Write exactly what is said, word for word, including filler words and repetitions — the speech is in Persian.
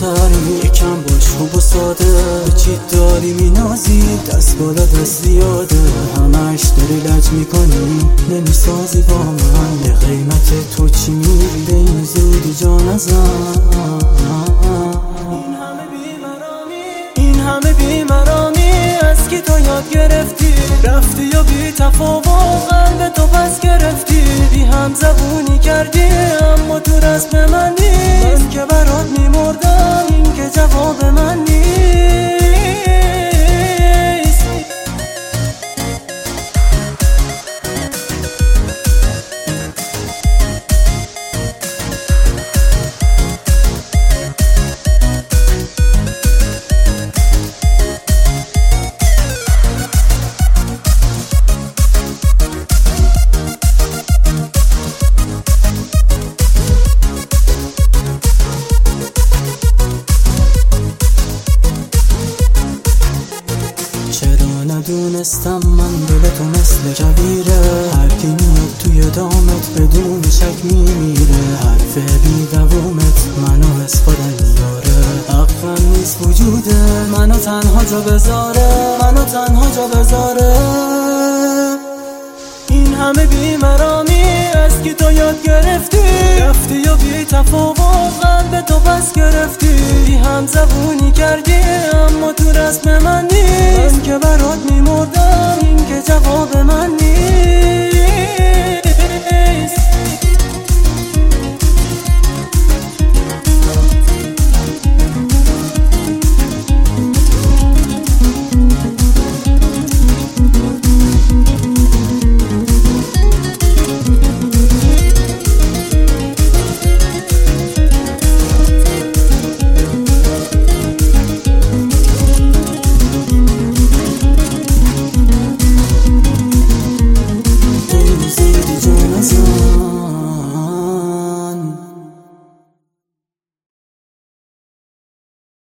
سری یکم باش خوب و ساده، به چی داری مینازی؟ دست بالا دست زیاده، همش داری لج میکنی نمیسازی با من. به قیمت تو چی میری؟ به این زودی جا نزن. این همه بیمرامی، این همه بیمرامی از کی تو یاد گرفتی؟ رفتی یا بی تفاوت قلب تو پس گرفتی؟ بی هم زبونی کردی اما تو رسم من نیست. من که برات میمردم این که جواب من نیست. چرا ندونستم من دل تو مثل کویره، هر کی میاد توی دامت بدون شک میمیره. حرف بی دوامت منو از خودم میاره، حقم نیست وجوده منو تنها جا بذاره، منو تنها جا بذاره. این همه بیمرامی از کی تو یاد گرفتی؟ رفتی یا بی تفاوت قلب تو پس گرفتی؟ بی هم زبونی کردی اما تو رسم من نیست. من که برات میمردم این که جواب من نیست.